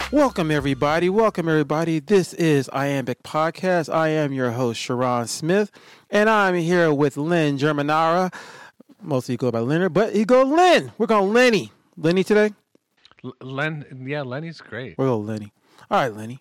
Welcome, everybody. Welcome, everybody. This is Iambic Podcast. I am your host, Sharon Smith, and I'm here with Lynn Germanara. Mostly go by Leonard, but he go Lynn. We're going Lenny. Lenny today? Lenny's great. We're going Lenny. All right, Lenny.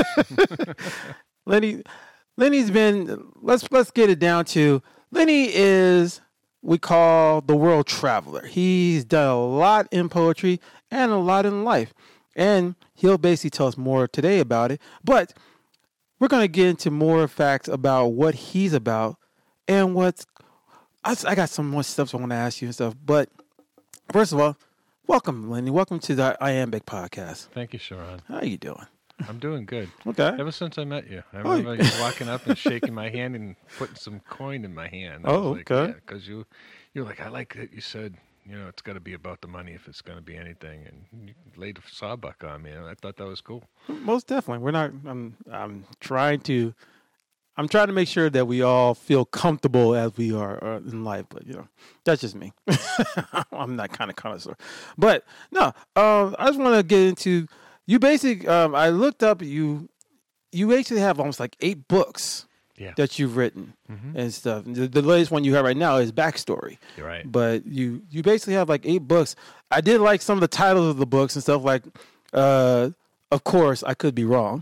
Lenny's been, let's get it down to, Lenny is, we call the world traveler. He's done a lot in poetry and a lot in life. And he'll basically tell us more today about it. But we're going to get into more facts about what he's about and what's... I got some more stuff I want to ask you and stuff. But first of all, welcome, Lenny. Welcome to the Iambic Podcast. Thank you, Sharon. How you doing? I'm doing good. Okay. Ever since I met you. I remember you walking up and shaking my hand and putting some coin in my hand. Okay. Because you're like, I like that you said... it's got to be about the money if it's going to be anything. And you laid a sawbuck on me, and I thought that was cool. Most definitely. We're not. I'm trying to make sure that we all feel comfortable as we are in life. But that's just me. I'm that kind of connoisseur. But no, I just want to get into you. Basically, I looked up you. You actually have almost like 8 books. Yeah. That you've written and stuff. The latest one you have right now is Backstory. You're right. But you basically have like 8 books. I did like some of the titles of the books and stuff like, of course, I could be wrong.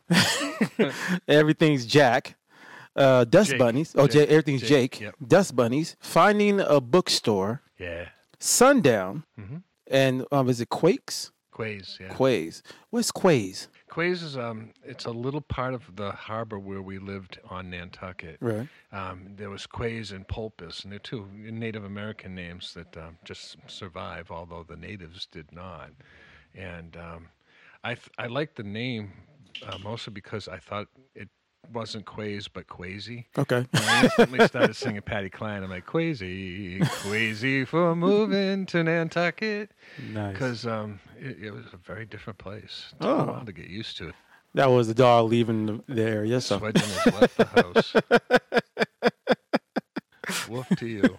Everything's Jack. Dust Jake. Bunnies. Oh, everything's Jake. Yep. Dust Bunnies. Finding a Bookstore. Yeah. Sundown. And is it Quakes? Quays, yeah. Quays. What's Quays? Quays is it's a little part of the harbor where we lived on Nantucket. Right. There was Quays and Pulpus, and they're 2 Native American names that just survive, although the natives did not. And I liked the name mostly because I thought it wasn't Quays but Quasi. Okay. And I instantly started singing Patty Klein. I'm like, Quasi for moving to Nantucket. Nice. Because it was a very different place. It took a while to get used to it. That was the dog leaving the area. So. Swedgen has left the house. Wolf to you.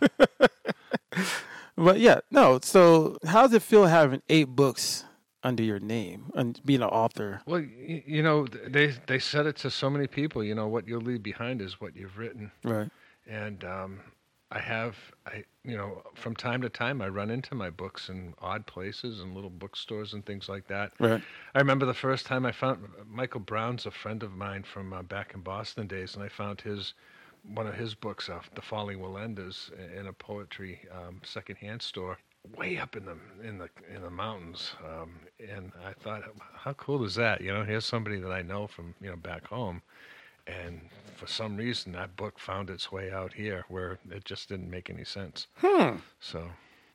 But yeah, no. So how does it feel having 8 books under your name and being an author? Well, they said it to so many people. What you'll leave behind is what you've written. Right. And I from time to time, I run into my books in odd places and little bookstores and things like that. Right. I remember the first time I found Michael Brown's a friend of mine from back in Boston days, and I found one of his books, The Falling Wallendas, in a poetry secondhand store way up in the mountains. And I thought, how cool is that? Here's somebody that I know from back home. And for some reason, that book found its way out here where it just didn't make any sense. So.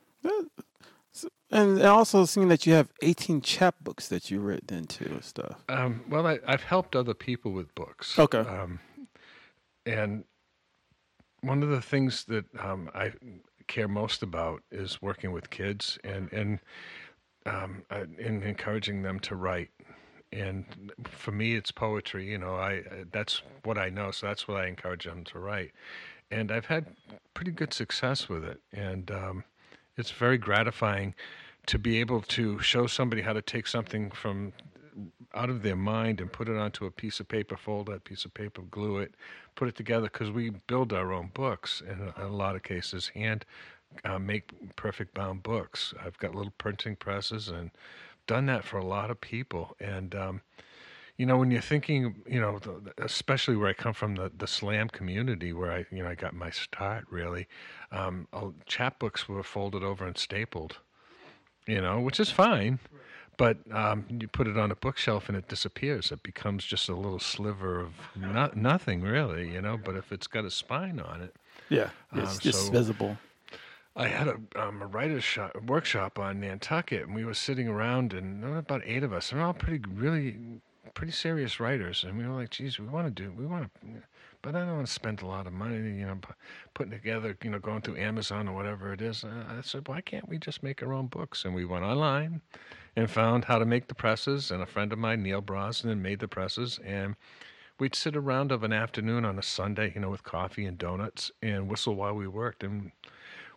And also seeing that you have 18 chapbooks that you've written into and stuff. Well, I've helped other people with books. Okay. And one of the things that I care most about is working with kids and encouraging them to write. And for me, it's poetry. That's what I know, so that's what I encourage them to write. And I've had pretty good success with it. And it's very gratifying to be able to show somebody how to take something from out of their mind and put it onto a piece of paper, fold that piece of paper, glue it, put it together, because we build our own books in a lot of cases, and make perfect bound books. I've got little printing presses and done that for a lot of people. And when you're thinking, especially where I come from, the slam community where I got my start really, chapbooks were folded over and stapled, which is fine. But you put it on a bookshelf and it disappears. It becomes just a little sliver of nothing really, But if it's got a spine on it, it's just visible. I had a writer's workshop on Nantucket, and we were sitting around, and there were about 8 of us. And we're all pretty serious writers, and we were like, "Geez, we want to, but I don't want to spend a lot of money, putting together, going through Amazon or whatever it is." I said, "Why can't we just make our own books?" And we went online and found how to make the presses. And a friend of mine, Neil Brosnan, made the presses, and we'd sit around of an afternoon on a Sunday, with coffee and donuts, and whistle while we worked, and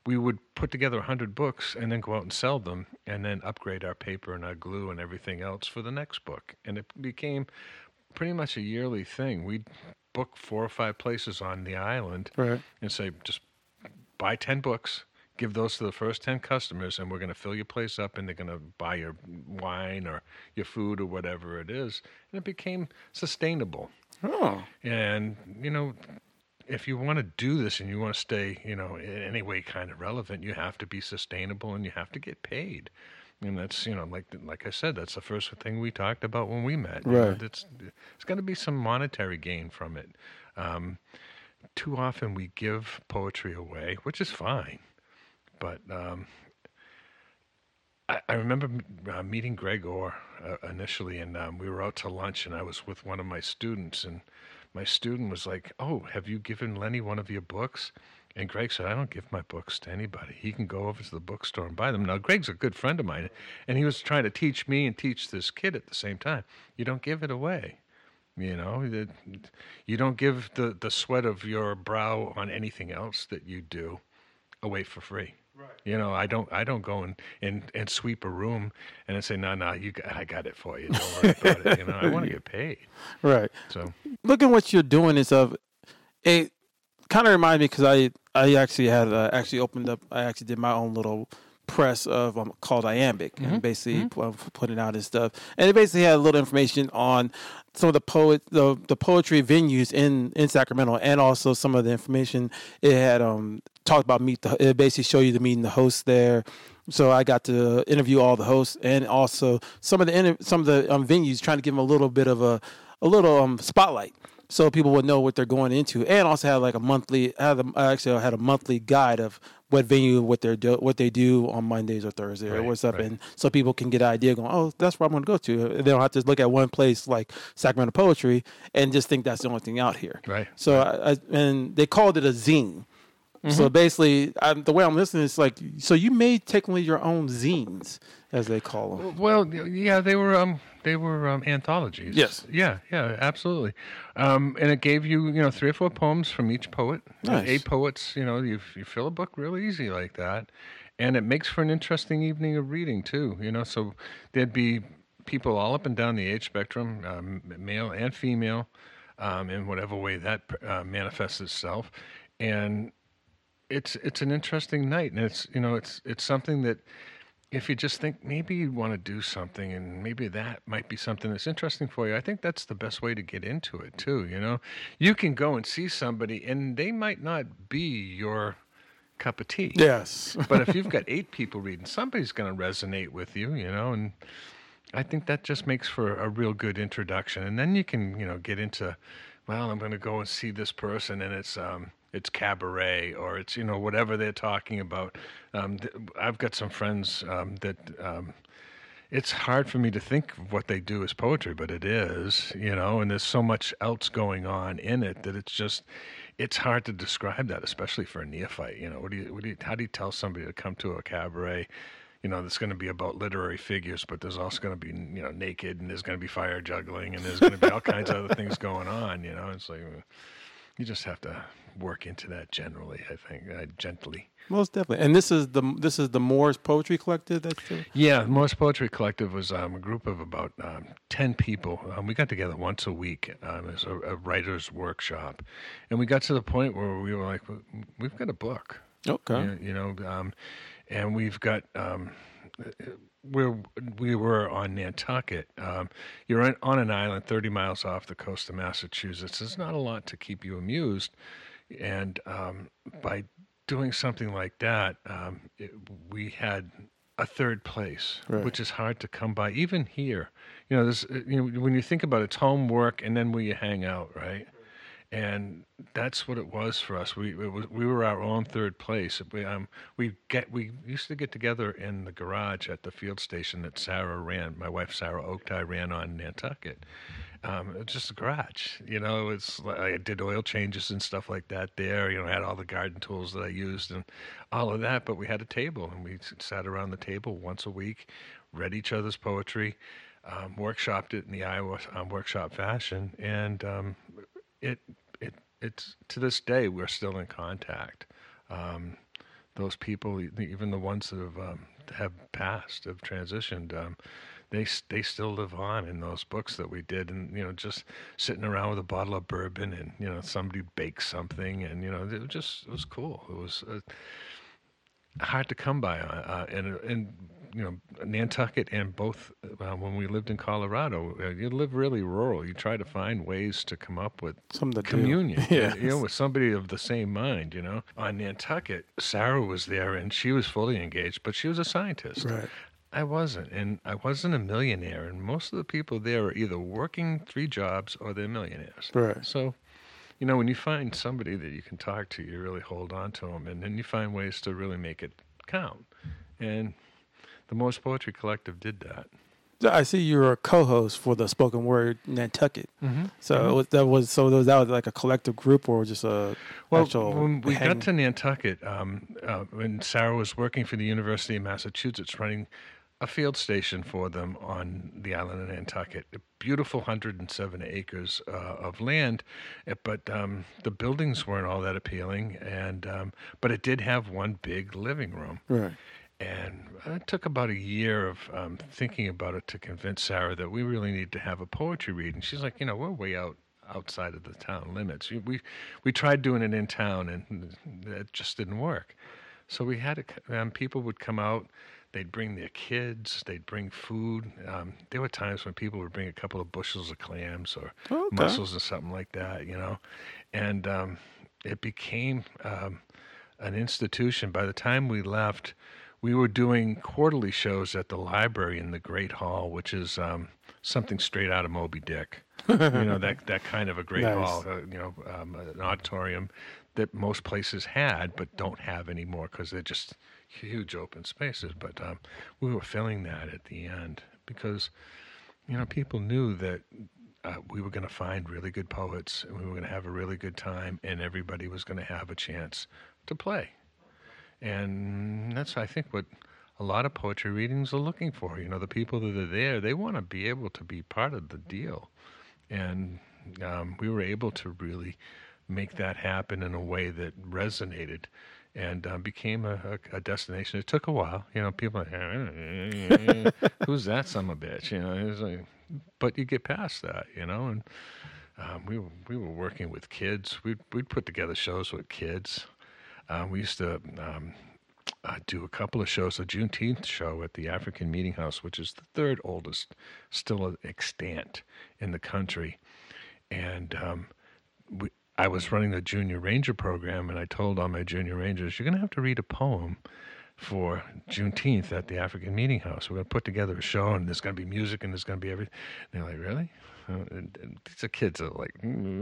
we would put together 100 books and then go out and sell them and then upgrade our paper and our glue and everything else for the next book. And it became pretty much a yearly thing. We'd book 4 or 5 places on the island Right. and say, just buy 10 books, give those to the first 10 customers, and we're going to fill your place up, and they're going to buy your wine or your food or whatever it is. And it became sustainable. Oh. And, if you want to do this and you want to stay, in any way kind of relevant, you have to be sustainable and you have to get paid. And that's, like I said, that's the first thing we talked about when we met. Right. It's going to be some monetary gain from it. Too often we give poetry away, which is fine. But I remember meeting Greg Orr initially, and we were out to lunch, and I was with one of my students, and my student was like, "Oh, have you given Lenny one of your books?" And Greg said, "I don't give my books to anybody. He can go over to the bookstore and buy them." Now, Greg's a good friend of mine, and he was trying to teach me and teach this kid at the same time. You don't give it away. You don't give the sweat of your brow on anything else that you do away for free. Right. I don't go and sweep a room and then say, no, I got it for you. Don't worry about it. I want to get paid. Right. So look at what you're doing is it kind of reminds me because I actually had opened up. I actually did my own little press of called Iambic, and basically putting out his stuff. And it basically had a little information on some of the poetry venues in Sacramento, and also some of the information it had talked about it basically show you the meeting the hosts there. So I got to interview all the hosts, and also some of the venues, trying to give them a little bit of a little spotlight, so people would know what they're going into, and also had like I had a monthly guide of what venue, what they do on Mondays or Thursdays, or what's up, and so people can get an idea going, oh, that's where I'm going to go to. They don't have to look at one place like Sacramento Poetry and just think that's the only thing out here. Right. So and they called it a zine. So basically, the way I'm listening is like, so you made technically your own zines, as they call them. Well, yeah, they were anthologies. Yes. Yeah, absolutely. And it gave you, 3 or 4 poems from each poet. Nice. 8 poets. You fill a book real easy like that, and it makes for an interesting evening of reading too. So there'd be people all up and down the age spectrum, male and female, in whatever way that manifests itself, and it's an interesting night, and it's something that, if you just think maybe you want to do something and maybe that might be something that's interesting for you, I think that's the best way to get into it too. You can go and see somebody and they might not be your cup of tea. Yes. But if you've got 8 people reading, somebody's going to resonate with you, and I think that just makes for a real good introduction. And then you can, get into, well, I'm going to go and see this person, and it's cabaret, or it's, whatever they're talking about. I've got some friends that it's hard for me to think of what they do as poetry, but it is, and there's so much else going on in it that it's hard to describe that, especially for a neophyte. How do you tell somebody to come to a cabaret? That's going to be about literary figures, but there's also going to be, naked, and there's going to be fire juggling, and there's going to be all kinds of other things going on. It's like, you just have to work into that generally, I think, gently. Most definitely. And this is the Morse Poetry Collective. Yeah, Morse Poetry Collective was a group of about 10 people. We got together once a week as a writer's workshop, and we got to the point where we were like, we've got a book. Okay. And we've got where we were on Nantucket. You're on an island 30 miles off the coast of Massachusetts. There's not a lot to keep you amused. And by doing something like that, we had a third place, right, which is hard to come by, even here. When you think about it, it's homework and then where you hang out, right? And that's what it was for us. We were our own third place. We used to get together in the garage at the field station that Sarah ran. My wife Sarah Oaktie ran on Nantucket. It's just a garage. I did oil changes and stuff like that there. I had all the garden tools that I used and all of that. But we had a table, and we sat around the table once a week, read each other's poetry, workshopped it in the Iowa workshop fashion, and it's to this day we're still in contact. those people, even the ones that have passed, have transitioned, they still live on in those books that we did, and just sitting around with a bottle of bourbon, and somebody baked something, and it was cool. It was hard to come by, and Nantucket and both when we lived in Colorado, you live really rural. You try to find ways to come up with Some to communion, do. Yeah. with somebody of the same mind. On Nantucket, Sarah was there, and she was fully engaged, but she was a scientist. Right. I wasn't, and I wasn't a millionaire, and most of the people there are either working 3 jobs or they're millionaires. Right. So, when you find somebody that you can talk to, you really hold on to them, and then you find ways to really make it count. And the Morse Poetry Collective did that. I see you're a co-host for the Spoken Word Nantucket. Mm-hmm. So that was like a collective group or just a actual. When we got to Nantucket, when Sarah was working for the University of Massachusetts, running a field station for them on the island of Nantucket. A beautiful 107 acres of land, but the buildings weren't all that appealing, and but it did have one big living room. Right. And it took about a year of thinking about it to convince Sarah that we really need to have a poetry read. And she's like, we're way outside of the town limits. We tried doing it in town, and it just didn't work. So we had people would come out. They'd bring their kids. They'd bring food. There were times when people would bring a couple of bushels of clams or mussels or something like that, And it became an institution. By the time we left, we were doing quarterly shows at the library in the Great Hall, which is something straight out of Moby Dick. That kind of a great hall, an auditorium that most places had but don't have anymore because they're just huge open spaces. But we were filling that at the end because, people knew that we were going to find really good poets, and we were going to have a really good time, and everybody was going to have a chance to play. And that's, I think, what a lot of poetry readings are looking for. The people that are there, they want to be able to be part of the deal. And we were able to really make that happen in a way that resonated and became a destination. It took a while. People are like, who's that son of a bitch? It was like, but you get past that, and we were working with kids. We'd put together shows with kids. We used to do a couple of shows, a Juneteenth show at the African Meeting House, which is the third oldest still extant in the country. And I was running the Junior Ranger program, and I told all my Junior Rangers, you're going to have to read a poem for Juneteenth at the African Meeting House. We're going to put together a show, and there's going to be music, and there's going to be everything. And they're like, really? And these are kids that are like,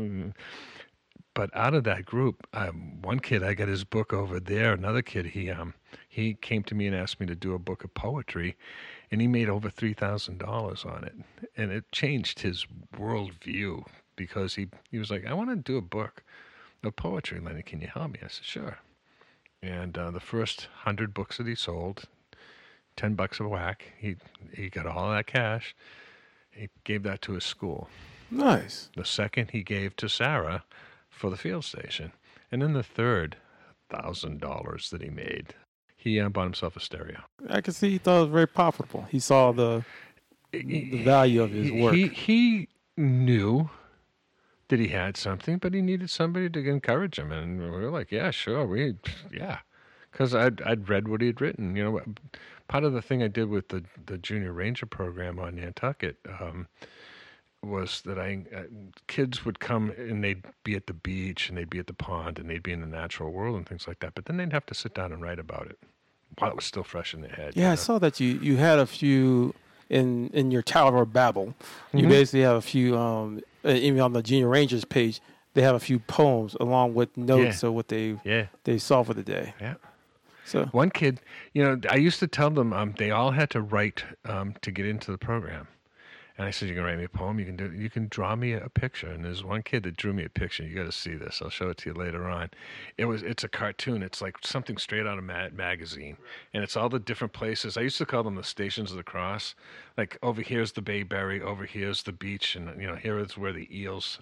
But out of that group, one kid, I got his book over there. Another kid, he came to me and asked me to do a book of poetry, and he made over $3,000 on it. And it changed his worldview because he was like, I want to do a book of poetry, Lenny. Can you help me? I said, sure. And the first 100 books that he sold, $10 a whack, he got all that cash. He gave that to his school. Nice. The second he gave to Sarah for the field station. And then the third $1,000 that he made, he bought himself a stereo. I can see he thought it was very profitable. He saw the value of his work. He knew that he had something, but he needed somebody to encourage him. And we were like, yeah, sure. Because I'd read what he had written. Part of the thing I did with the Junior Ranger program on Nantucket was that kids would come and they'd be at the beach and they'd be at the pond and they'd be in the natural world and things like that. But then they'd have to sit down and write about it while it was still fresh in their head. Yeah, I saw that you had a few in your Tower of Babel. You basically have a few, even on the Junior Rangers page, they have a few poems along with notes of what they saw for the day. Yeah. So one kid, I used to tell them they all had to write to get into the program. And I said, you can write me a poem. You can draw me a picture. And there's one kid that drew me a picture. You got to see this. I'll show it to you later on. It's a cartoon. It's like something straight out of magazine. And it's all the different places. I used to call them the Stations of the Cross. Like over here's the Bayberry, over here's the beach, and here is where the eels.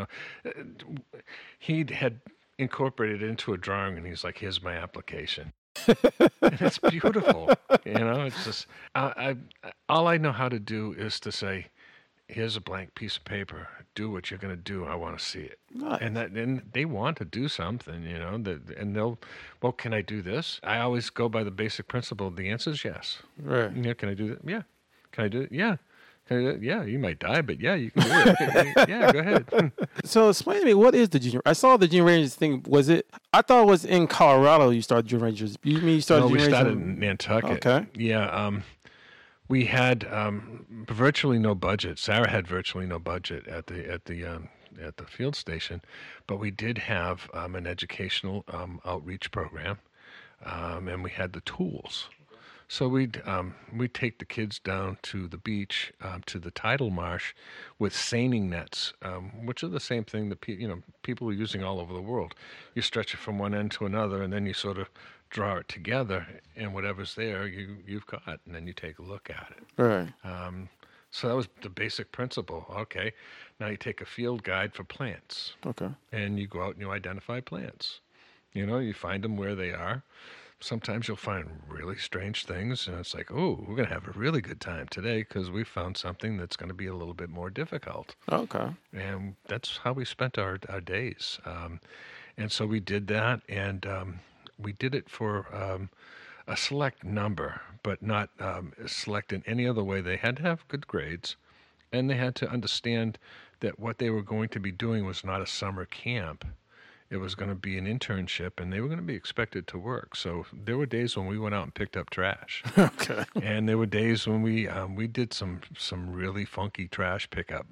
He had incorporated it into a drawing, and he's like, here's my application. And it's beautiful. It's just all I know how to do is to say, here's a blank piece of paper. Do what you're going to do. I want to see it. Nice. And they want to do something, and well, can I do this? I always go by the basic principle. The answer is yes. Right. Can I do that? Yeah. Can I do it? Yeah. Can I do it? Yeah. You might die, but yeah, you can do it. Yeah, go ahead. So explain to me, what is the Junior? I saw the Junior Rangers thing. Was it? I thought it was in Colorado. You started Junior Rangers. You mean you started? No, we Junior started Rangers in Nantucket. Okay. Yeah. We had virtually no budget. Sarah had virtually no budget at the field station, but we did have an educational outreach program, and we had the tools. So we'd take the kids down to the beach, to the tidal marsh, with seining nets, which are the same thing that people are using all over the world. You stretch it from one end to another, and then you sort of draw it together, and whatever's there, you've caught, and then you take a look at it. Right. So that was the basic principle. Okay, now you take a field guide for plants, Okay. and you go out and you identify plants. You find them where they are. Sometimes you'll find really strange things, and it's like, oh, we're going to have a really good time today because we found something that's going to be a little bit more difficult. Okay. And that's how we spent our days. And so we did that, and we did it for a select number, but not select in any other way. They had to have good grades, and they had to understand that what they were going to be doing was not a summer camp. It was going to be an internship, and they were going to be expected to work. So there were days when we went out and picked up trash. Okay. And there were days when we did some really funky trash pickup.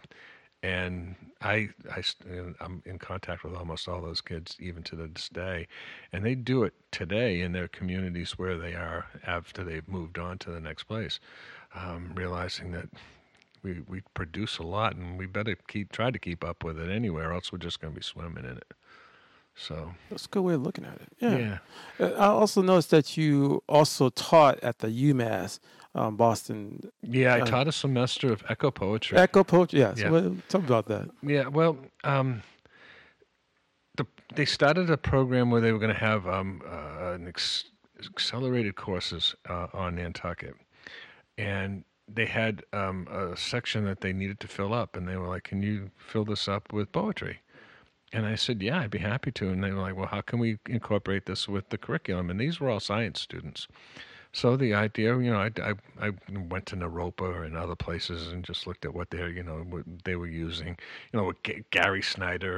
And I'm in contact with almost all those kids even to this day, and they do it today in their communities where they are after they've moved on to the next place, realizing that we produce a lot, and we better try to keep up with it anywhere, else we're just going to be swimming in it. So That's a good way of looking at it. Yeah. yeah, I also noticed that you also taught at the UMass Boston I taught a semester of echo poetry. Echo Poetry. Yes. Yeah. Well, tell me about that. Yeah, well, they started a program where they were going to have accelerated courses on Nantucket, and they had a section that they needed to fill up, and they were like, "Can you fill this up with poetry?" And I said, "Yeah, I'd be happy to." And they were like, "Well, how can we incorporate this with the curriculum?" And these were all science students. So the idea, I went to Naropa and other places and just looked at what they were using, with Gary Snyder,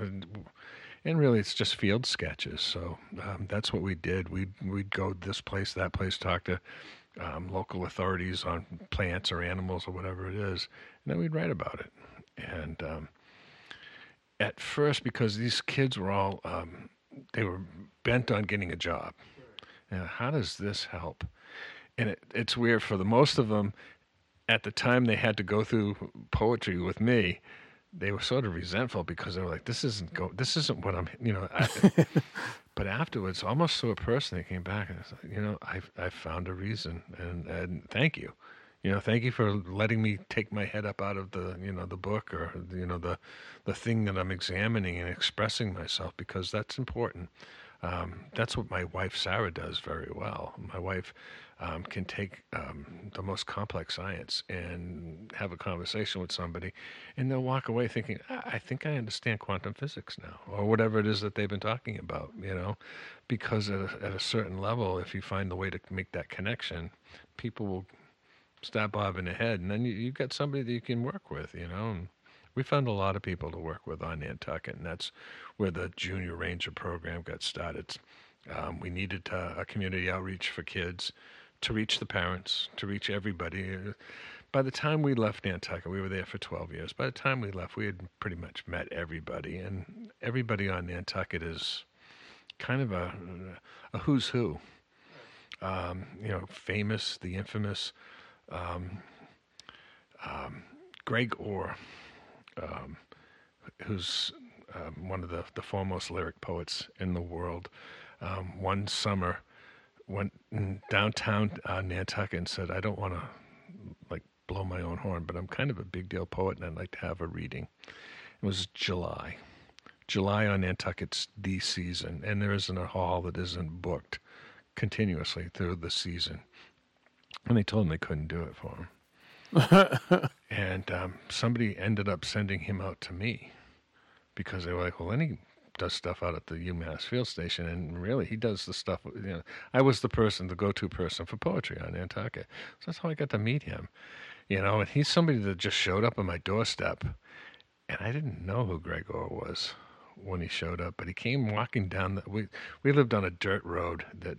and really it's just field sketches. So that's what we did. We'd go this place, that place, talk to local authorities on plants or animals or whatever it is, and then we'd write about it. And at first, because these kids were all, they were bent on getting a job. How does this help? And it's weird for the most of them. At the time they had to go through poetry with me, they were sort of resentful because they were like, "This isn't what I'm." But afterwards, almost to a person, they came back and said, "I've found a reason, and thank you." Thank you for letting me take my head up out of the book or the thing that I'm examining and expressing myself, because that's important. That's what my wife Sarah does very well. My wife can take the most complex science and have a conversation with somebody, and they'll walk away thinking, I think I understand quantum physics now, or whatever it is that they've been talking about, because at a certain level, if you find the way to make that connection, people will stop bobbing their head, and then you've got somebody that you can work with, and we found a lot of people to work with on Nantucket, and that's where the Junior Ranger program got started. We needed a community outreach for kids, to reach the parents, to reach everybody. By the time we left Nantucket, we were there for 12 years. By the time we left, we had pretty much met everybody, and everybody on Nantucket is kind of a who's who. Famous, the infamous Greg Orr, who's one of the foremost lyric poets in the world. One summer went downtown Nantucket and said, "I don't want to blow my own horn, but I'm kind of a big deal poet and I'd like to have a reading." It was July. July on Nantucket's the season, and there isn't a hall that isn't booked continuously through the season. And they told him they couldn't do it for him. And somebody ended up sending him out to me because they were like, well, Lenny does stuff out at the UMass Field Station, and really he does the stuff. I was the go-to person for poetry on Nantucket. So that's how I got to meet him. And he's somebody that just showed up on my doorstep, and I didn't know who Gregor was when he showed up, but he came walking down. We lived on a dirt road that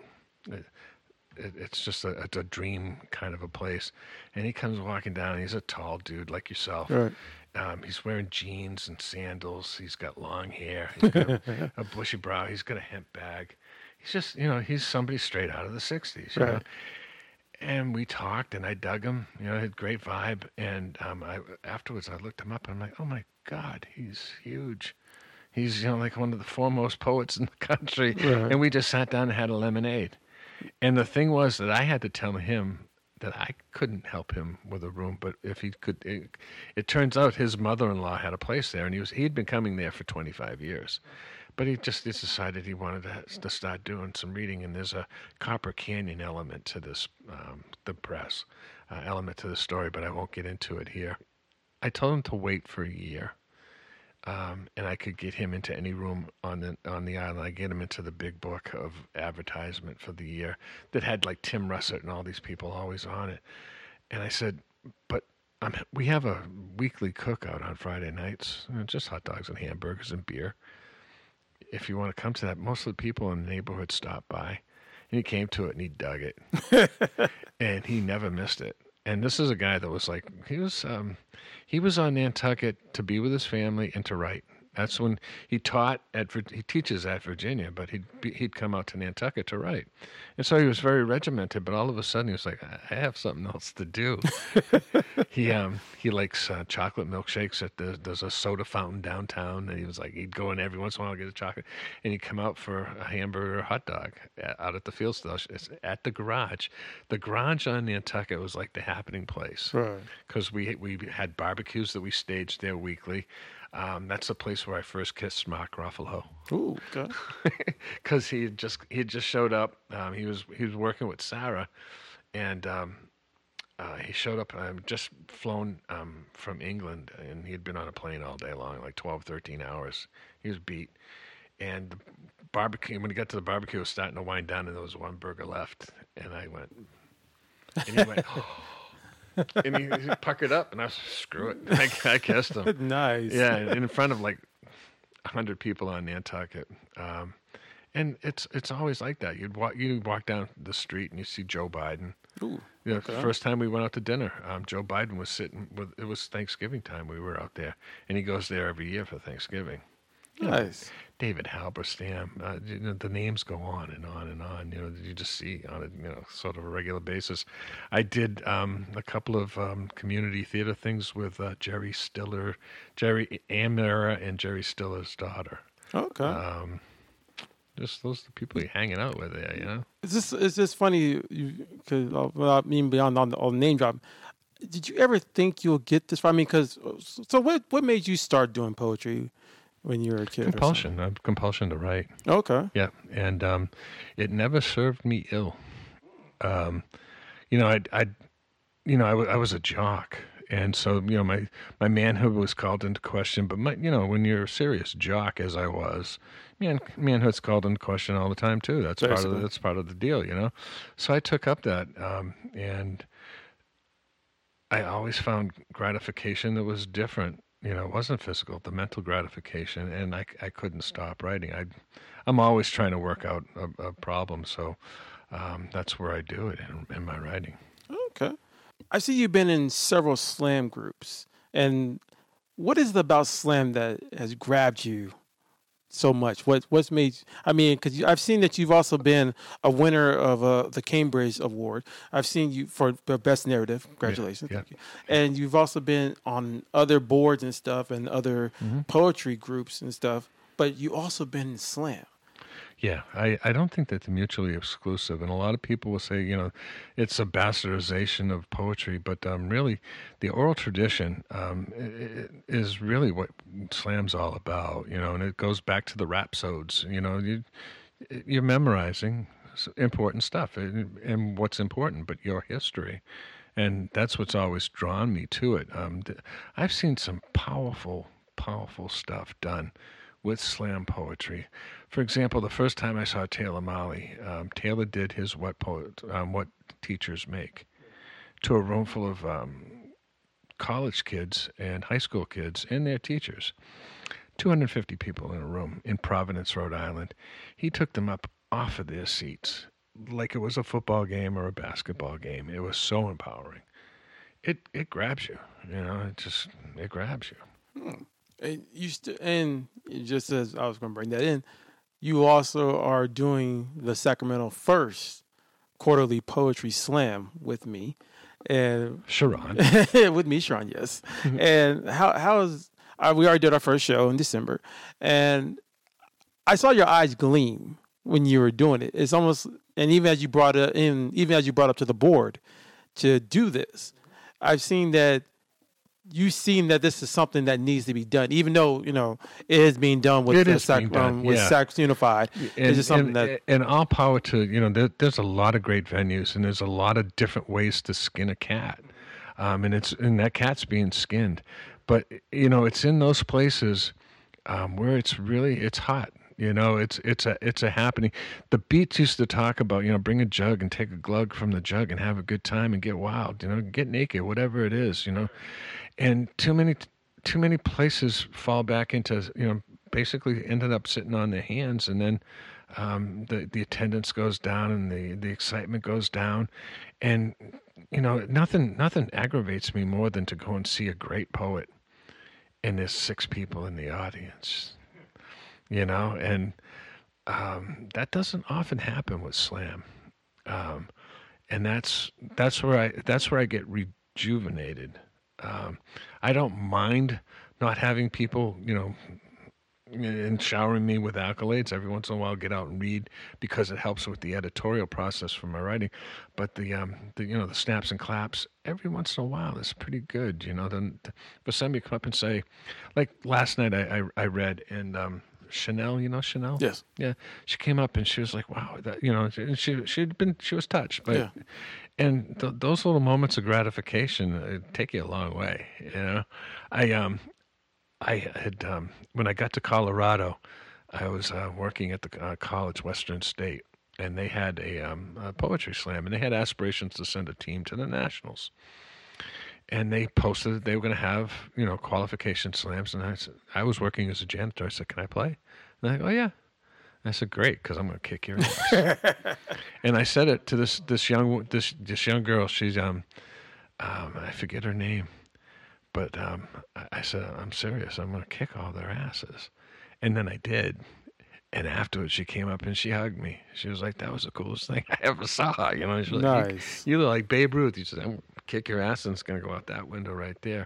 it's just a dream kind of a place, and he comes walking down. And he's a tall dude like yourself. Right. He's wearing jeans and sandals. He's got long hair. He's got a bushy brow. He's got a hemp bag. He's just, he's somebody straight out of the 60s. You know? And we talked, and I dug him. He had a great vibe. And afterwards, I looked him up, and I'm like, oh, my God, he's huge. He's, like one of the foremost poets in the country. Right. And we just sat down and had a lemonade. And the thing was that I had to tell him that I couldn't help him with a room, but if he could, it turns out his mother-in-law had a place there, and he'd been coming there for 25 years. But he just decided he wanted to start doing some reading, and there's a Copper Canyon element to this, the press element to the story, but I won't get into it here. I told him to wait for a year. And I could get him into any room on the island. I get him into the big book of advertisement for the year that had like Tim Russert and all these people always on it. And I said, but we have a weekly cookout on Friday nights, just hot dogs and hamburgers and beer. If you want to come to that, most of the people in the neighborhood stop by. And he came to it and he dug it. And he never missed it. And this is a guy that was like, he was on Nantucket to be with his family and to write. That's when he teaches at Virginia, but he'd come out to Nantucket to write. And so he was very regimented, but all of a sudden he was like, I have something else to do. He likes chocolate milkshakes. There's a soda fountain downtown, and he was like, he'd go in every once in a while to get a chocolate, and he'd come out for a hamburger or hot dog out at the field station. It's at the garage. The garage on Nantucket was like the happening place. Right. Because we had barbecues that we staged there weekly. That's the place where I first kissed Mark Ruffalo. Ooh, okay. Because he had just showed up. He was working with Sarah, and he showed up. Just flown from England, and he had been on a plane all day long, like 12, 13 hours. He was beat, and the barbecue. When he got to the barbecue, it was starting to wind down, and there was one burger left, and I went, and he went. Oh. And he puckered up, and I was screw it. I kissed him. Nice. Yeah, in front of like 100 people on Nantucket, and it's always like that. You walk down the street and you see Joe Biden. Ooh. The first time we went out to dinner, Joe Biden was sitting with. It was Thanksgiving time. We were out there, and he goes there every year for Thanksgiving. Nice. David Halberstam. The names go on and on and on. You just see on a sort of a regular basis. I did a couple of community theater things with Jerry Amira, and Jerry Stiller's daughter. Okay. Just those are the people you're hanging out with there. It's just funny because without being beyond on the name drop. Did you ever think you'll get this far? I mean, because what made you start doing poetry? When you were a kid? Compulsion to write. Okay. Yeah, and it never served me ill. I was a jock, and so my manhood was called into question. But when you're a serious jock, as I was, manhood's called into question all the time too. That's part of the deal, So I took up that, and I always found gratification that was different. It wasn't physical, the mental gratification, and I couldn't stop writing. I'm always trying to work out a problem, so that's where I do it in my writing. Okay. I see you've been in several slam groups, and what is it about slam that has grabbed you so much? What's made? I mean, because I've seen that you've also been a winner of the Cambridge Award. I've seen you for the best narrative. Congratulations, yeah. Thank you. And you've also been on other boards and stuff, and other poetry groups and stuff. But you also been in slam. Yeah, I don't think that they're mutually exclusive. And a lot of people will say, it's a bastardization of poetry, but really the oral tradition is really what slam's all about, and it goes back to the rhapsodes. You're memorizing important stuff, and what's important, but your history. And that's what's always drawn me to it. I've seen some powerful, powerful stuff done with slam poetry. For example, the first time I saw Taylor Mali, Taylor did his What Teachers Make to a room full of college kids and high school kids and their teachers. 250 people in a room in Providence, Rhode Island. He took them up off of their seats like it was a football game or a basketball game. It was so empowering. It grabs you, it grabs you. And just as I was going to bring that in, you also are doing the Sacramento First quarterly poetry slam with me, and Sharon, with me, Sharon, yes. And how's we already did our first show in December, and I saw your eyes gleam when you were doing it. It's almost, and even as you brought up to the board to do this, I've seen that you've seen that this is something that needs to be done, even though it is being done with Sacs Unified. It's just something and all power to there's a lot of great venues, and there's a lot of different ways to skin a cat, and that cat's being skinned, but it's in those places where it's hot. It's a happening. The Beats used to talk about, bring a jug and take a glug from the jug and have a good time and get wild, get naked, whatever it is, And too many places fall back into, basically ended up sitting on their hands, and then the attendance goes down and the excitement goes down, and nothing aggravates me more than to go and see a great poet and there's 6 people in the audience. And that doesn't often happen with slam, and that's where I get rejuvenated. I don't mind not having people, and showering me with accolades. Every once in a while, I'll get out and read because it helps with the editorial process for my writing. But the snaps and claps every once in a while is pretty good. Then for somebody to come up and say, like last night, I read and. Chanel, Chanel? Yes. Yeah. She came up and she was like, wow, that, she was touched. But, yeah. And those little moments of gratification take you a long way. I had, when I got to Colorado, I was working at the college, Western State, and they had a poetry slam, and they had aspirations to send a team to the Nationals. And they posted that they were going to have, qualification slams. And I was working as a janitor. I said, "Can I play?" And they go, "Oh yeah." I said, "Great, because I'm going to kick your ass." And I said it to this young girl. She's I forget her name, but I said, "I'm serious. I'm going to kick all their asses." And then I did. And afterwards, she came up and she hugged me. She was like, "That was the coolest thing I ever saw." She was like, nice. You look like Babe Ruth. He said, "I'm gonna kick your ass," and it's going to go out that window right there.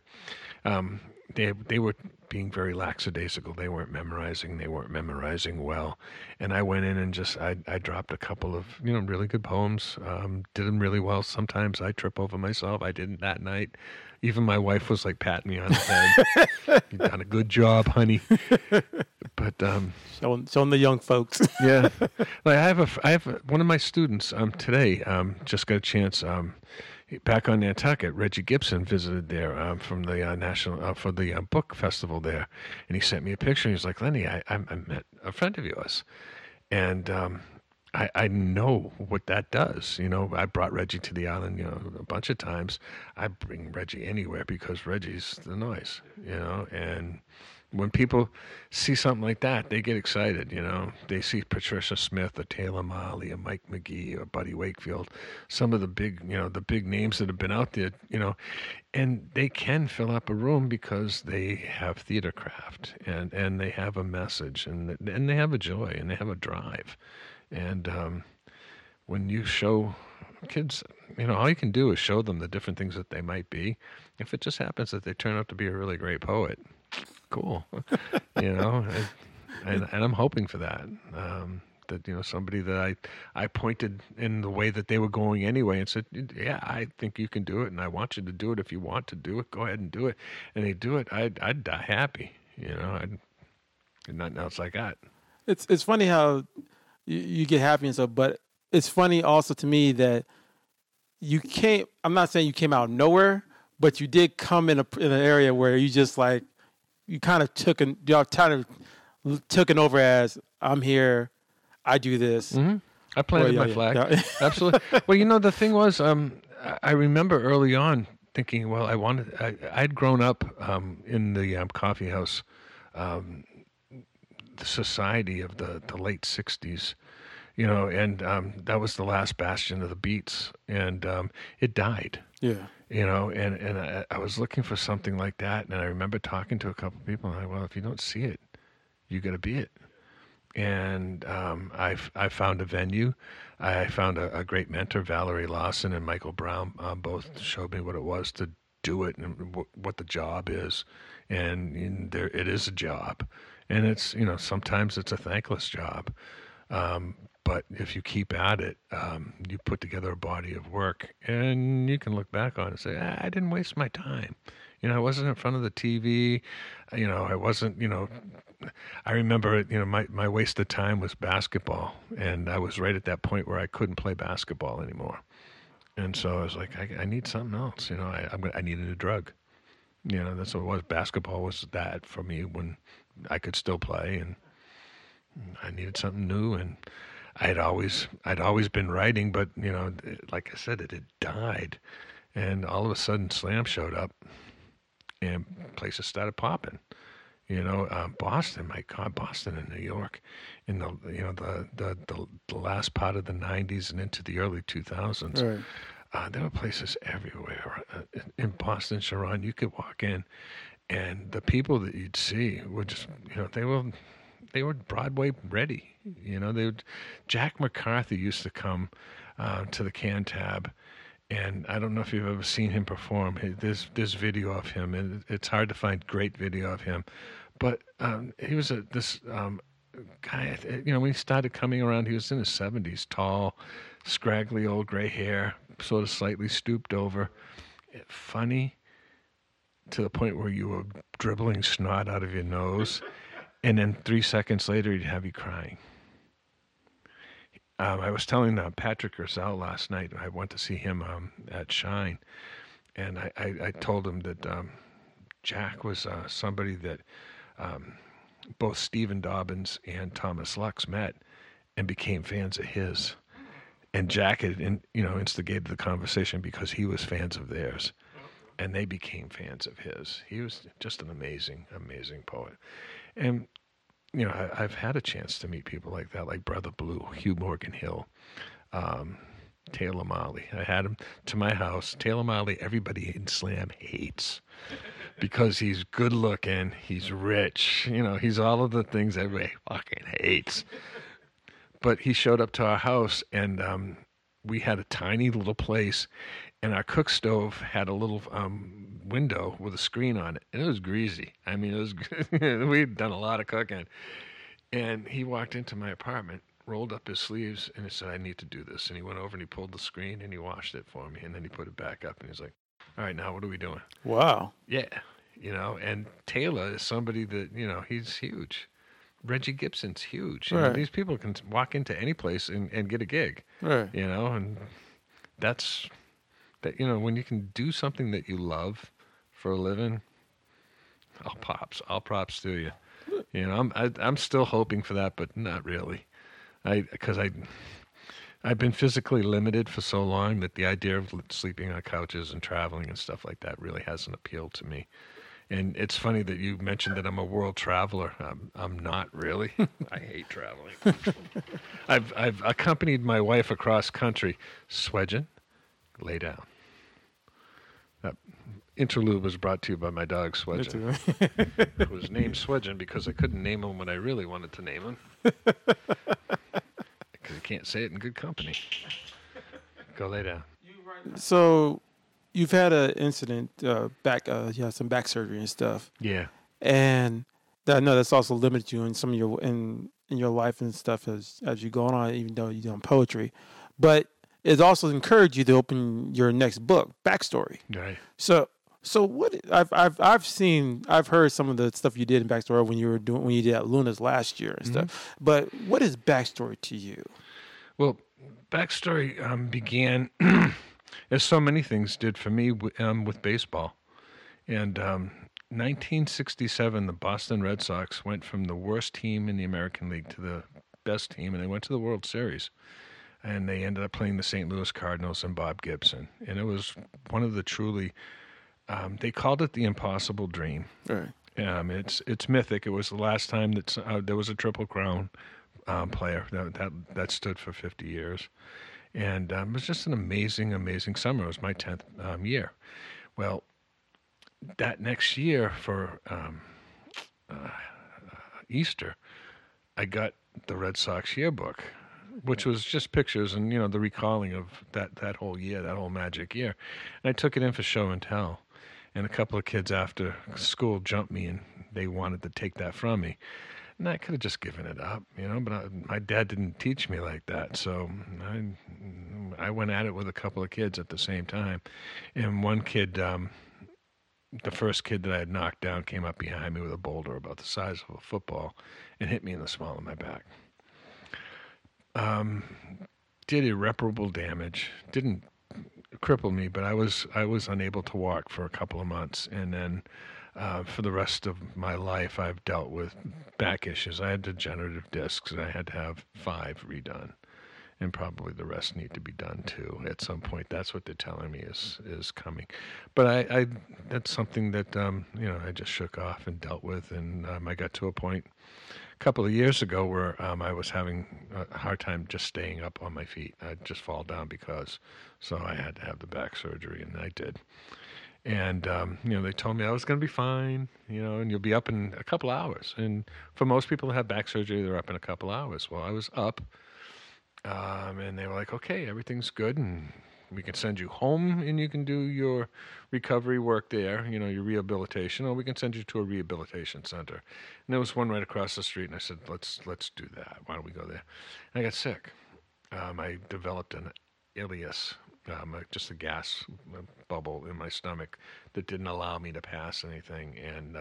They were being very lackadaisical. They weren't memorizing. They weren't memorizing well. And I went in and I dropped a couple of really good poems. Did them really well. Sometimes I trip over myself. I didn't that night. Even my wife was like patting me on the head. "You've done a good job, honey." But showing the young folks. Yeah, like I have one of my students today just got a chance back on Nantucket. Reggie Gibson visited there from the national for the book festival there, and he sent me a picture. He was like, "Lenny, I met a friend of yours," and I know what that does. I brought Reggie to the island, a bunch of times. I bring Reggie anywhere because Reggie's the noise, and when people see something like that, they get excited, They see Patricia Smith, or Taylor Mali, or Mike McGee, or Buddy Wakefield, some of the big names that have been out there, and they can fill up a room because they have theater craft, and they have a message, and they have a joy, and they have a drive. And when you show kids, all you can do is show them the different things that they might be. If it just happens that they turn out to be a really great poet, cool, and I'm hoping for that. That somebody that I pointed in the way that they were going anyway and said, "Yeah, I think you can do it, and I want you to do it. If you want to do it, go ahead and do it." And they do it. I'd die happy, nothing else like that. It's funny how you get happy and stuff, but it's funny also to me that you came. I'm not saying you came out of nowhere, but you did come in an area where you just like you kind of took an over as I'm here, I do this. Mm-hmm. I planted my flag. Yeah. Absolutely. Well, the thing was, I remember early on thinking, well, I'd grown up in the coffee house, the society of the late 60s, and that was the last bastion of the Beats, and it died. Yeah. And I was looking for something like that, and I remember talking to a couple of people, and well, if you don't see it, you got to be it. And I found a venue. I found a great mentor, Valerie Lawson and Michael Brown, both showed me what it was to do it and what the job is. And there, it is a job. And it's, sometimes it's a thankless job. But if you keep at it, you put together a body of work, and you can look back on it and say, I didn't waste my time. I wasn't in front of the TV. I wasn't, I remember, my wasted time was basketball, and I was right at that point where I couldn't play basketball anymore. And so I was like, I need something else. I needed a drug. That's what it was. Basketball was that for me when I could still play, and I needed something new. And I'd always been writing, but like I said, it had died. And all of a sudden, Slam showed up, and places started popping. Boston, my God, Boston and New York, in the last part of the '90s and into the early 2000s. Right. There were places everywhere. In Boston, Sharon, you could walk in, and the people that you'd see were just, they were Broadway ready. Jack McCarthy used to come to the Cantab. And I don't know if you've ever seen him perform. There's video of him, and it's hard to find great video of him. But he was this guy. When he started coming around, he was in his 70s, tall, scraggly old gray hair, sort of slightly stooped over, funny to the point where you were dribbling snot out of your nose, and then 3 seconds later he'd have you crying. I was telling Patrick Urzell last night. I went to see him at Shine, and I told him that Jack was somebody that both Stephen Dobbins and Thomas Lux met and became fans of his. And Jack had, instigated the conversation because he was fans of theirs, and they became fans of his. He was just an amazing, amazing poet. And I've had a chance to meet people like that, like Brother Blue, Hugh Morgan Hill, Taylor Marley. I had him to my house. Taylor Marley, everybody in Slam hates because he's good looking, he's rich, he's all of the things everybody fucking hates. But he showed up to our house, and we had a tiny little place, and our cook stove had a little window with a screen on it, and it was greasy. I mean, it was we'd done a lot of cooking. And he walked into my apartment, rolled up his sleeves, and he said, I need to do this. And he went over and he pulled the screen and he washed it for me, and then he put it back up, and he's like, all right, now what are we doing? Wow. Yeah. And Taylor is somebody that, he's huge. Reggie Gibson's huge. Right. These people can walk into any place and get a gig. Right. And that's that. When you can do something that you love for a living, all props to you. I'm still hoping for that, but not really. Because I've been physically limited for so long that the idea of sleeping on couches and traveling and stuff like that really hasn't appealed to me. And it's funny that you mentioned that I'm a world traveler. I'm not really. I hate traveling. I've accompanied my wife across country. Swedgen, lay down. That interlude was brought to you by my dog, Swedgen. It was named Swedgen because I couldn't name him when I really wanted to name him. Because you can't say it in good company. Go lay down. So you've had an incident, you had some back surgery and stuff. Yeah. And I know that's also limited you in some of your in your life and stuff as you go on, even though you're doing poetry. But it's also encouraged you to open your next book, Backstory. Right. So what I've heard some of the stuff you did in Backstory when you did at Luna's last year and stuff. But what is Backstory to you? Well, backstory began as so many things did for me with baseball. And 1967, the Boston Red Sox went from the worst team in the American League to the best team, and they went to the World Series. And they ended up playing the St. Louis Cardinals and Bob Gibson. And it was one of the truly, they called it the impossible dream. Right. It's mythic. It was the last time that there was a Triple Crown player that stood for 50 years. And it was just an amazing, amazing summer. It was my 10th year. Well, that next year for Easter, I got the Red Sox yearbook, which was just pictures and the recalling of that whole year, that whole magic year. And I took it in for show and tell, and a couple of kids after school jumped me and they wanted to take that from me. And I could have just given it up, but my dad didn't teach me like that. So I went at it with a couple of kids at the same time. And one kid, the first kid that I had knocked down, came up behind me with a boulder about the size of a football and hit me in the small of my back. Did irreparable damage. Didn't cripple me, but I was unable to walk for a couple of months. And then for the rest of my life, I've dealt with back issues. I had degenerative discs, and I had to have 5 redone, and probably the rest need to be done too at some point. That's what they're telling me is coming. But I that's something that I just shook off and dealt with, and I got to a point a couple of years ago where I was having a hard time just staying up on my feet. I'd just fall down so I had to have the back surgery, and I did. And, they told me I was going to be fine, and you'll be up in a couple hours. And for most people that have back surgery, they're up in a couple hours. Well, I was up, and they were like, okay, everything's good, and we can send you home, and you can do your recovery work there, your rehabilitation, or we can send you to a rehabilitation center. And there was one right across the street, and I said, let's do that. Why don't we go there? And I got sick. I developed an ileus, just a gas bubble in my stomach that didn't allow me to pass anything, and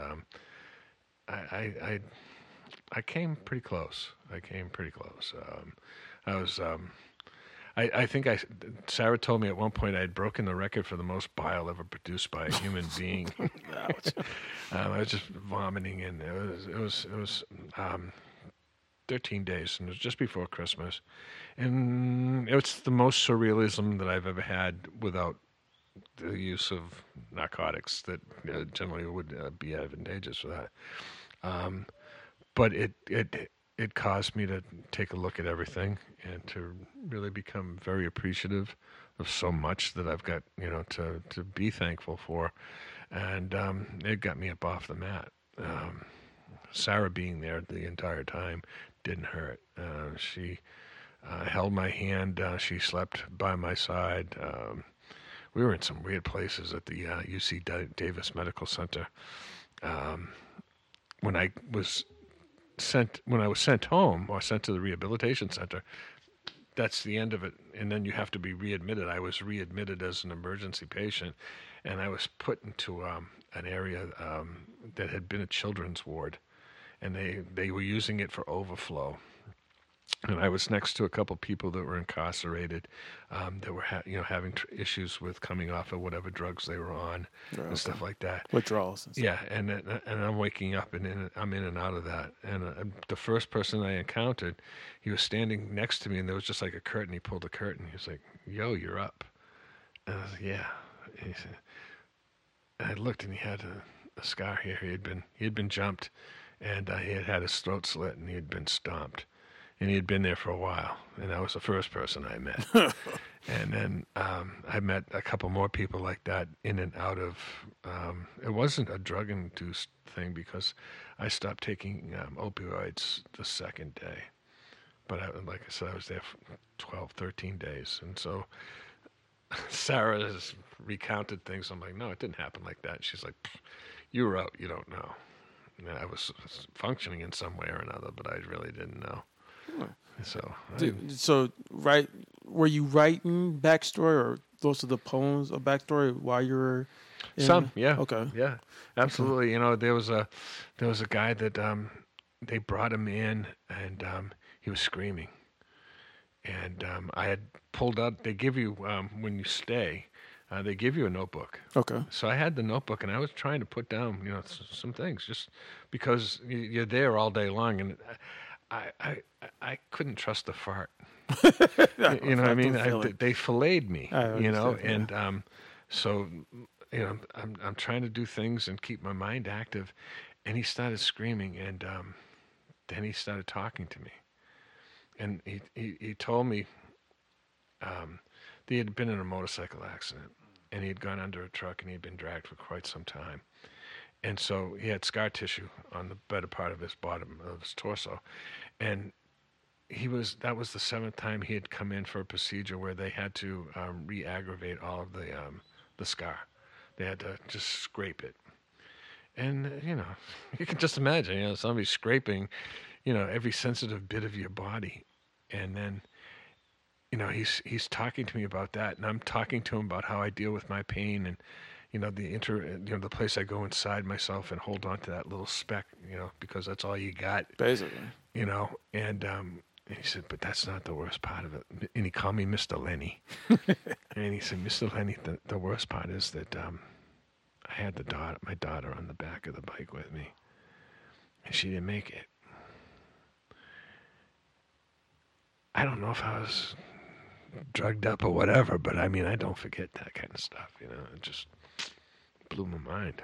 I came pretty close. I think Sarah told me at one point I had broken the record for the most bile ever produced by a human being. I was just vomiting, and it was 13 days, and it was just before Christmas. And it's the most surrealism that I've ever had without the use of narcotics that generally would be advantageous for that. But it caused me to take a look at everything and to really become very appreciative of so much that I've got, to be thankful for. And it got me up off the mat. Sarah being there the entire time didn't hurt. She held my hand. She slept by my side. We were in some weird places at the UC Davis Medical Center. When I was sent home or sent to the rehabilitation center, that's the end of it. And then you have to be readmitted. I was readmitted as an emergency patient, and I was put into an area that had been a children's ward, and they were using it for overflow. And I was next to a couple people that were incarcerated, that were having issues with coming off of whatever drugs they were on, and stuff like that. Withdrawals. And stuff. Yeah, and I'm waking up, and I'm in and out of that. And the first person I encountered, he was standing next to me, and there was just like a curtain. He pulled the curtain. He was like, "Yo, you're up." And I was like, "Yeah." And he said, and I looked, and he had a scar here. He had been jumped, and he had his throat slit, and he had been stomped. And he had been there for a while, and that was the first person I met. And then I met a couple more people like that in and out of, it wasn't a drug-induced thing because I stopped taking opioids the second day. But like I said, I was there for 12, 13 days. And so Sarah has recounted things. I'm like, no, it didn't happen like that. She's like, you were out, you don't know. And I was functioning in some way or another, but I really didn't know. So were you writing backstory, or those are the poems of backstory while you were some? Yeah. Okay. Yeah, absolutely. Okay. There was a guy that they brought him in, and he was screaming, and I had pulled out. They give you when you stay, they give you a notebook. Okay. So I had the notebook, and I was trying to put down, some things, just because you're there all day long, and I couldn't trust the fart. You know what I mean? They filleted me, understand, and so I'm trying to do things and keep my mind active, and he started screaming, and then he started talking to me, and he told me that he had been in a motorcycle accident, and he had gone under a truck, and he had been dragged for quite some time, and so he had scar tissue on the better part of his bottom of his torso, and that was the seventh time he had come in for a procedure where they had to re-aggravate all of the scar. They had to just scrape it, and you can just imagine, somebody scraping, every sensitive bit of your body, and then he's talking to me about that, and I'm talking to him about how I deal with my pain, and the place I go inside myself and hold on to that little speck, because that's all you got, basically. And he said, but that's not the worst part of it. And he called me Mr. Lenny. And he said, Mr. Lenny, the worst part is that I had my daughter on the back of the bike with me, and she didn't make it. I don't know if I was drugged up or whatever, but I mean, I don't forget that kind of stuff. It just blew my mind.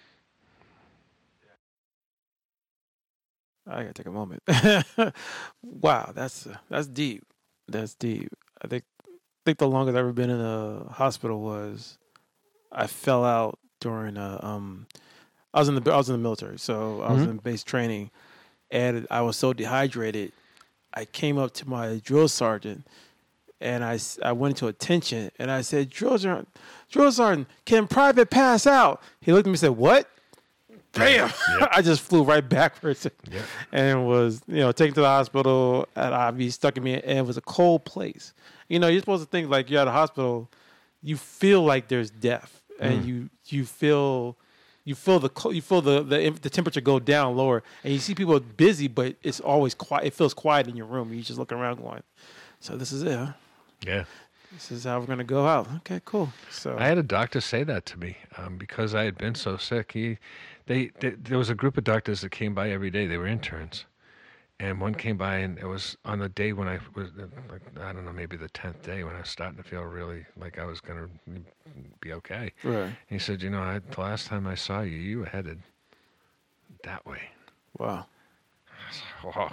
I gotta take a moment. Wow, that's deep. That's deep. I think the longest I've ever been in a hospital was I fell out during I was in the military, so I was in base training, and I was so dehydrated. I came up to my drill sergeant, and I went into attention, and I said, drill sergeant, can Private pass out? He looked at me and said, what? Bam! Yep. I just flew right backwards, and was taken to the hospital at IV, stuck in me, and it was a cold place. You're supposed to think like you're at a hospital, you feel like there's death, and you feel the temperature go down lower, and you see people busy, but it's always quiet. It feels quiet in your room. You just look around, going, "So this is it, huh? Yeah, this is how we're gonna go out." Okay, cool. So I had a doctor say that to me because I had been so sick. There was a group of doctors that came by every day. They were interns, and one came by, and it was on the day when I was, I don't know, maybe the 10th day when I was starting to feel really like I was going to be okay. Right. And he said, the last time I saw you, you were headed that way. Wow. Wow.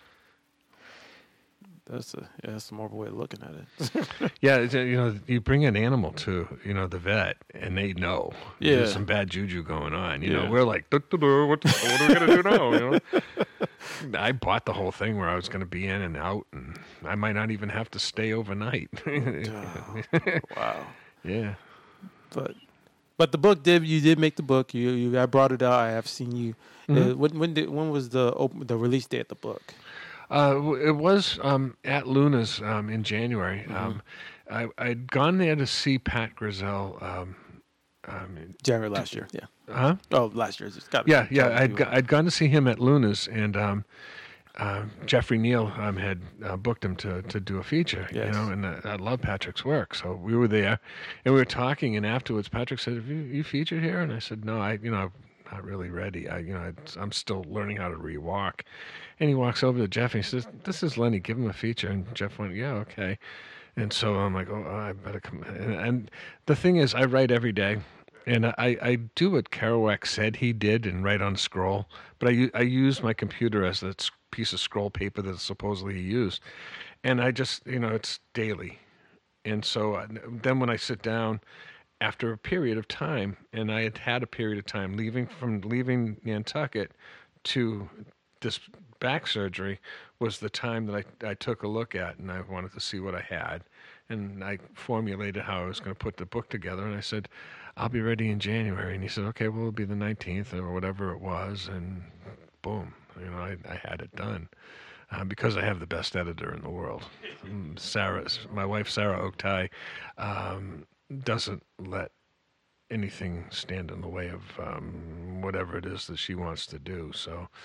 That's a morbid way of looking at it. Yeah, you bring an animal to, the vet, and they know there's some bad juju going on. We're like, what are we going to do now? I bought the whole thing where I was going to be in and out, and I might not even have to stay overnight. Wow. Yeah. But the book you did make the book. I brought it out. I have seen you. When was the release date of the book? It was at Luna's in January. I'd gone there to see Pat Grizzell. January last year, yeah. Huh? Oh, last year. It's got yeah. I'd gone to see him at Luna's, and Jeffrey Neal had booked him to do a feature. Yes. And I love Patrick's work, so we were there, and we were talking. And afterwards, Patrick said, "Have you featured here?" And I said, "No, I'm not really ready. I'm still learning how to rewalk." And he walks over to Jeff and he says, "This is Lenny. Give him a feature." And Jeff went, "Yeah, okay." And so I'm like, "Oh, I better come." And the thing is, I write every day, and I do what Kerouac said he did and write on scroll. But I use my computer as that piece of scroll paper that supposedly he used, and I just it's daily. And so then when I sit down, after a period of time, and I had a period of time leaving Nantucket to this back surgery was the time that I took a look at, and I wanted to see what I had, and I formulated how I was going to put the book together, and I said, "I'll be ready in January." And he said, "Okay, well, it'll be the 19th or whatever it was," and boom, I had it done. Because I have the best editor in the world. My wife, Sarah Oaktai, doesn't let anything stand in the way of whatever it is that she wants to do. So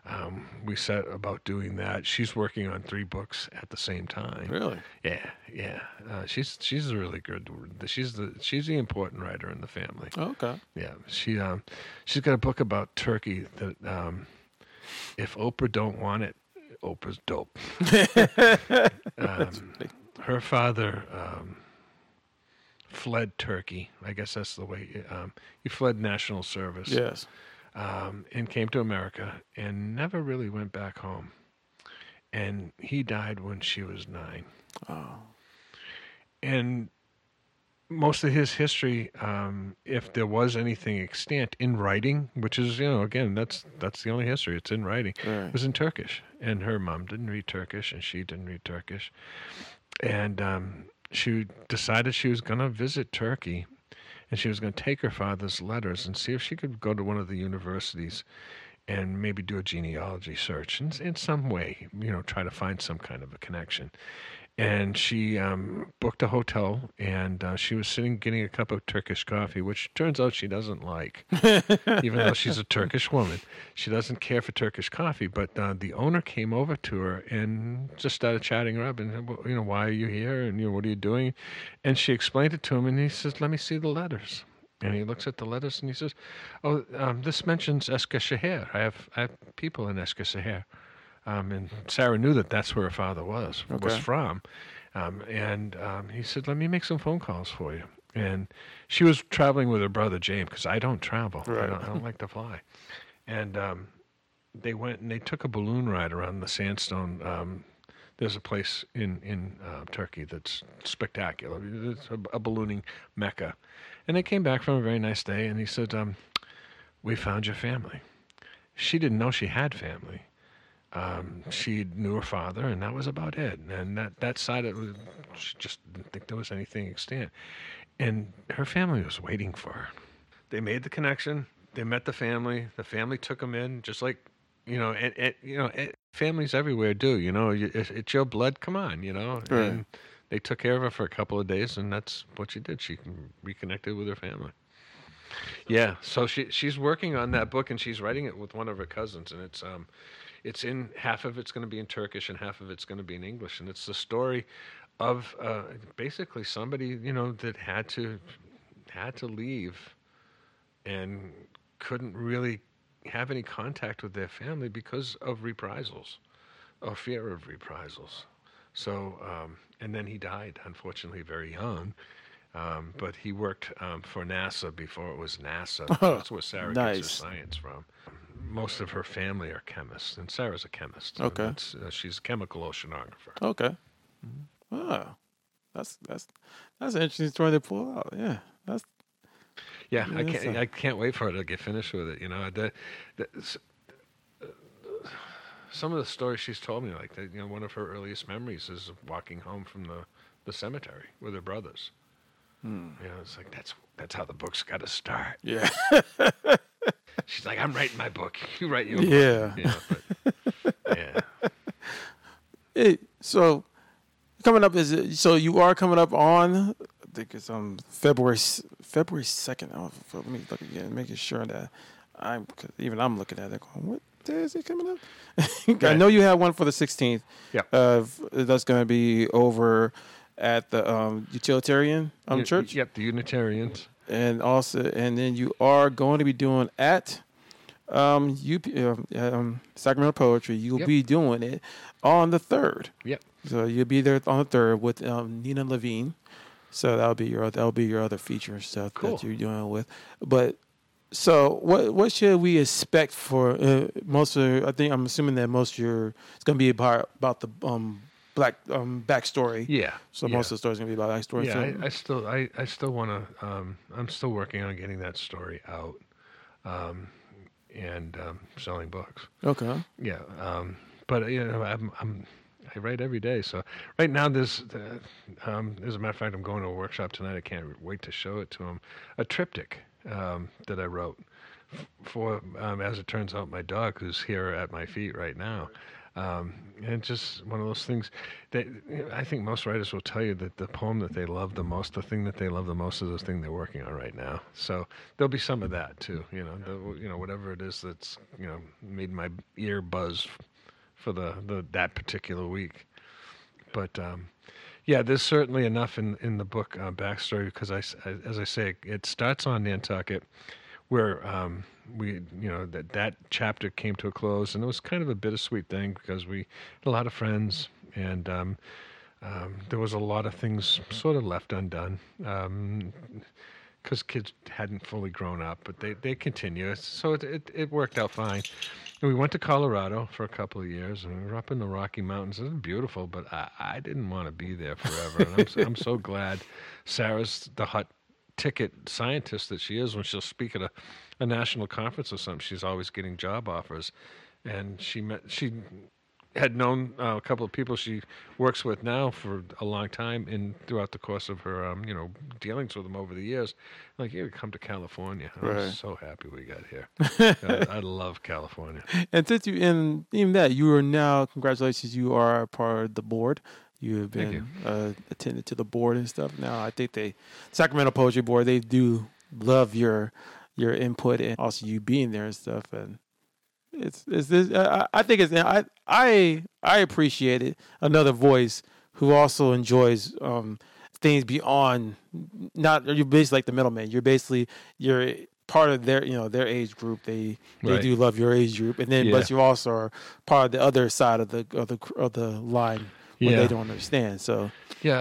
we set about doing that. She's working on 3 books at the same time. Really? Yeah, yeah. She's a really good. She's the important writer in the family. Okay. Yeah, she's got a book about Turkey that if Oprah don't want it, Oprah's dope. Her father fled Turkey. I guess that's the way he fled national service. Yes. And came to America and never really went back home. And he died when she was 9. Oh. And most of his history, if there was anything extant in writing, which is, again, that's the only history. It's in writing. Right. Was in Turkish. And her mom didn't read Turkish, and she didn't read Turkish. And she decided she was going to visit Turkey, and she was going to take her father's letters and see if she could go to one of the universities and maybe do a genealogy search in some way, try to find some kind of a connection. And she booked a hotel, and she was sitting getting a cup of Turkish coffee, which turns out she doesn't like, even though she's a Turkish woman. She doesn't care for Turkish coffee. But the owner came over to her and just started chatting her up, and why are you here, and what are you doing? And she explained it to him, and he says, "Let me see the letters." And he looks at the letters and he says, "Oh, this mentions Eskişehir. I have people in Eskişehir." And Sarah knew that that's where her father was from. And he said, "Let me make some phone calls for you." And she was traveling with her brother, James, because I don't travel. Right. I don't like to fly. And they went and they took a balloon ride around the sandstone. There's a place in Turkey that's spectacular. It's a ballooning mecca. And they came back from a very nice day, and he said, "We found your family." She didn't know she had family. She knew her father, and that was about it. And that side of it, she just didn't think there was anything extant. And her family was waiting for her. They made the connection. They met the family. The family took them in, just like, families everywhere do. It's your blood. Come on, Right. And they took care of her for a couple of days, and that's what she did. She reconnected with her family. Yeah, so she's working on that book, and she's writing it with one of her cousins, and it's in half of it's going to be in Turkish and half of it's going to be in English, and it's the story of basically somebody that had to leave and couldn't really have any contact with their family because of reprisals or fear of reprisals. So and then he died, unfortunately, very young. But he worked for NASA before it was NASA. That's where Sarah gets her science from. Most of her family are chemists, and Sarah's a chemist. Okay. She's a chemical oceanographer. Okay. Oh, that's an interesting story to pull out. Yeah, I can't wait for her to get finished with it. Some of the stories she's told me, like that, one of her earliest memories is walking home from the cemetery with her brothers. It's like that's how the book's got to start. Yeah. She's like, "I'm writing my book. You write your book." Yeah. Hey, so coming up so you are coming up on, I think it's February 2nd. Oh, let me look again, making sure that I'm looking at it going, what day is it coming up? I know you have one for the 16th. Yeah. That's going to be over at the Utilitarian Church. Yep, the Unitarians. And then you are going to be doing at Sacramento Poetry. You'll be doing it on the 3rd. Yep. So you'll be there on the 3rd with Nina Levine. So that'll be your other feature and stuff that you're doing with. But so what should we expect for most of? I think I'm assuming that most of it's going to be about the Black backstory. Yeah. So most of the story's gonna be about backstory. Yeah, I still want to. I'm still working on getting that story out, and selling books. Okay. Yeah. But I write every day. So right now, as a matter of fact, I'm going to a workshop tonight. I can't wait to show it to him. A triptych that I wrote for, as it turns out, my dog, who's here at my feet right now. And just one of those things that I think most writers will tell you that the poem that they love the most, the thing that they love the most, is the thing they're working on right now. So there'll be some of that too. Whatever it is that's made my ear buzz for the that particular week. But yeah, there's certainly enough in the book backstory because as I say, it starts on Nantucket, where that chapter came to a close, and it was kind of a bittersweet thing because we had a lot of friends, and there was a lot of things sort of left undone because kids hadn't fully grown up, but they continue. So it worked out fine. And we went to Colorado for a couple of years, and we were up in the Rocky Mountains. It was beautiful, but I didn't want to be there forever. And I'm so glad Sarah's the hot ticket scientist that she is. When she'll speak at a national conference or something, she's always getting job offers. And she had known a couple of people she works with now for a long time, and throughout the course of her, dealings with them over the years, like, you come to California. I was so happy we got here. I love California. And since even that, you are now, congratulations, you are part of the board. You have been attended to the board and stuff. Now, I think Sacramento Poetry Board, they do love your input and also you being there and stuff. And it's this. I think I appreciate it. Another voice who also enjoys things beyond. Not you're basically like the middleman. You're part of their age group. They do love your age group, and then but you also are part of the other side of the line. When they don't understand. So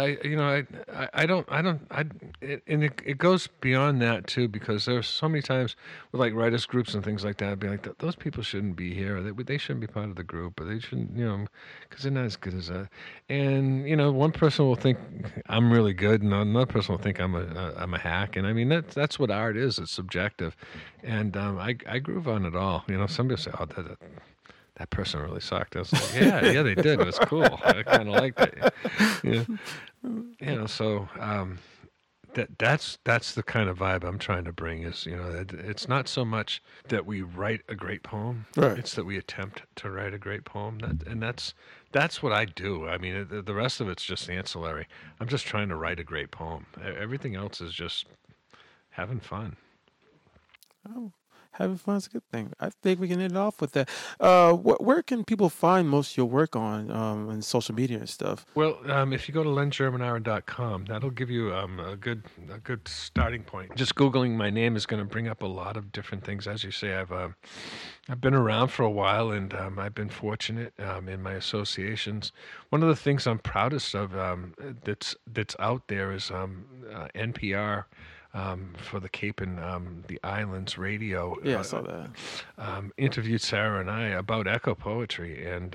it goes beyond that too, because there's so many times with like writers groups and things like that, I'd be like, those people shouldn't be here. They shouldn't be part of the group, or they shouldn't, because they're not as good as that. And one person will think I'm really good, and another person will think I'm a hack. And I mean that's what art is. It's subjective, and I groove on it all. Somebody will say, oh, that person really sucked. I was like, yeah, they did. It was cool. I kind of liked it. So that's the kind of vibe I'm trying to bring. Is it's not so much that we write a great poem. Right. It's that we attempt to write a great poem. That's what I do. I mean, the rest of it's just ancillary. I'm just trying to write a great poem. Everything else is just having fun. Oh. Having fun is a good thing. I think we can end it off with that. Where can people find most of your work on social media and stuff? Well, if you go to lengermanara.com, that'll give you a good starting point. Just Googling my name is going to bring up a lot of different things. As you say, I've been around for a while, and I've been fortunate in my associations. One of the things I'm proudest of that's out there is NPR. For the Cape and the Islands radio. Yeah, I saw that. Interviewed Sarah and I about echo poetry, and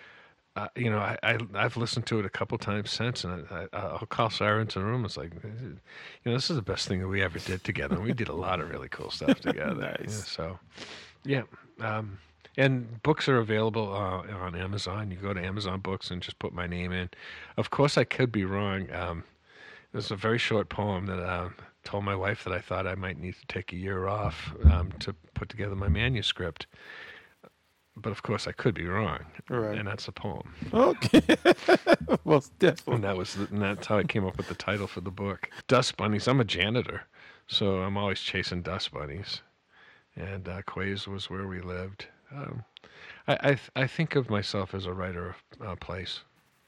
I've listened to it a couple times since, and I'll call Sarah into the room. It's like, this is the best thing that we ever did together. And we did a lot of really cool stuff together. Nice. And books are available on Amazon. You go to Amazon Books and just put my name in. Of course, I could be wrong. There's a very short poem that told my wife that I thought I might need to take a year off to put together my manuscript. But of course, I could be wrong. Right. And that's a poem. Okay. Most definitely. And that's how I came up with the title for the book. Dust bunnies. I'm a janitor, so I'm always chasing dust bunnies. And Quays was where we lived. I think of myself as a writer of place.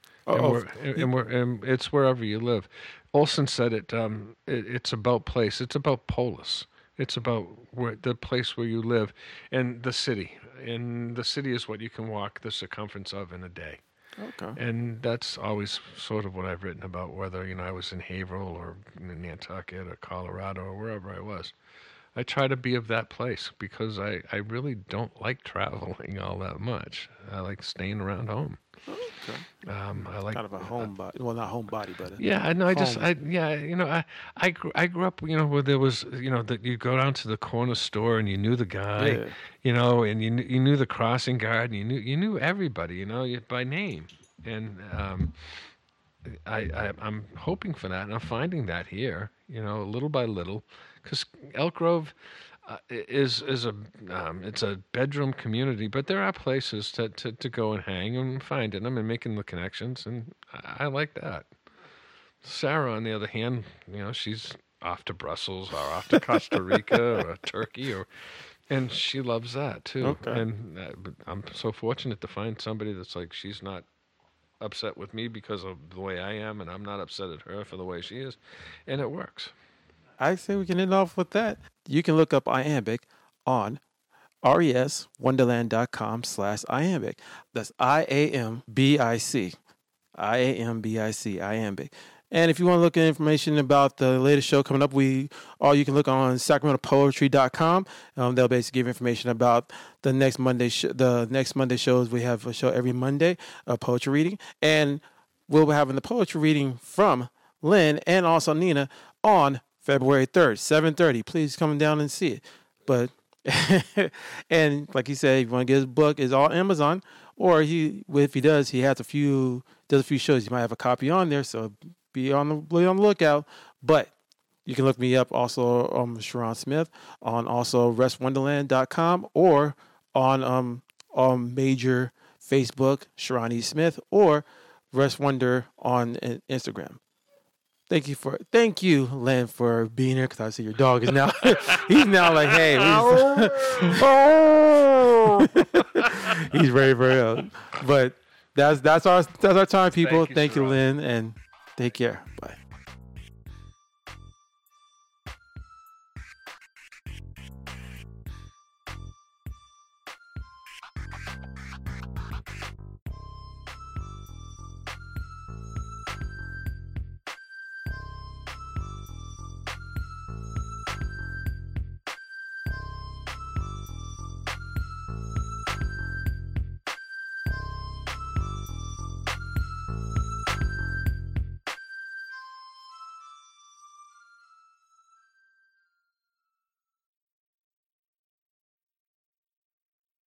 And it's wherever you live. Olson said it. It's about place. It's about polis. It's about the place where you live, and the city. And the city is what you can walk the circumference of in a day. Okay. And that's always sort of what I've written about, whether I was in Haverhill or in Nantucket or Colorado or wherever I was. I try to be of that place because I really don't like traveling all that much. I like staying around home. Okay. I like kind of a homebody. Well, not homebody, but I grew up, where there was, that you go down to the corner store and you knew the guy, and you knew the crossing guard, and you knew everybody, by name, and I'm hoping for that, and I'm finding that here, little by little, because Elk Grove, is a it's a bedroom community, but there are places to go and hang and finding them and making the connections, and I like that. Sarah, on the other hand, she's off to Brussels or off to Costa Rica or Turkey, and she loves that too. Okay. And I'm so fortunate to find somebody that's like, she's not upset with me because of the way I am, and I'm not upset at her for the way she is, and it works. I say we can end off with that. You can look up Iambic on reswonderland.com/iambic. That's IAMBIC. IAMBIC, Iambic. And if you want to look at information about the latest show coming up, you can look on sacramentopoetry.com. They'll basically give information about the next Monday shows. We have a show every Monday, a poetry reading. And we'll be having the poetry reading from Lynn and also Nina on February 3rd, 7:30. Please come down and see it. But and like he said, if you want to get his book, it's all Amazon. Or if he does, he has a few shows. You might have a copy on there, so be on the lookout. But you can look me up also Sharon Smith on also reswonderland.com or on major Facebook, Sharon E. Smith, or Rest Wonder on Instagram. Thank you, Len, for being here. Because I see your dog is now, he's now like, hey, he's very, very old. But that's our time, people. Thank you, Len, and take care. Bye.